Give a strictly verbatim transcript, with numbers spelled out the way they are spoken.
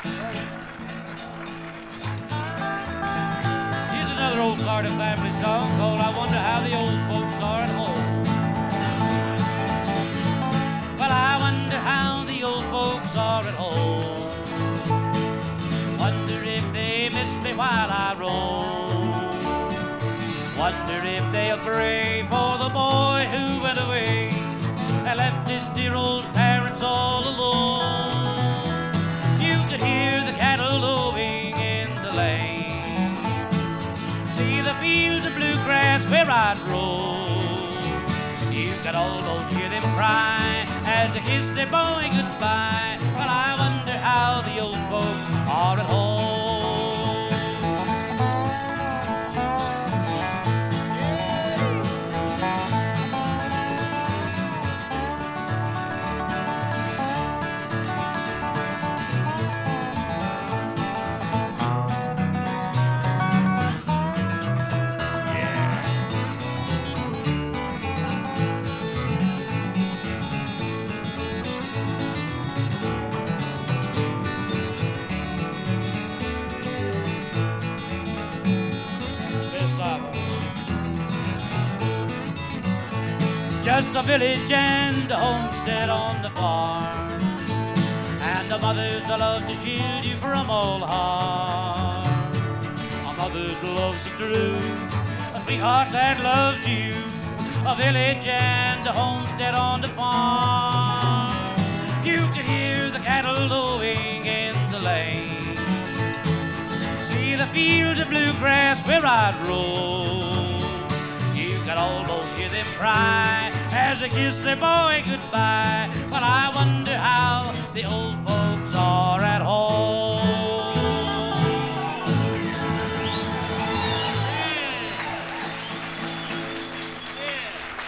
Here's another old Carter family song called I Wonder How the Old Folks Are at Home. Well, I wonder how the old folks are at home. Wonder if they miss me while I roam. Wonder if they'll pray for the boy who went away and left his dear old parents all alone. You could hear the cattle lowing in the lane, see the fields of bluegrass where I'd roam. You could almost hear them cry as they kiss their boy goodbye. Well, I wonder how the old folks are at home. Just a village and a homestead on the farm, and a mother's love to shield you from all harm. A mother's love's so true, a sweetheart that loves you. A village and a homestead on the farm. You could hear the cattle lowing in the lane, see the fields of bluegrass where I'd roam. You could almost hear them cry as they kiss their boy goodbye. Well, I wonder how the old folks are at home.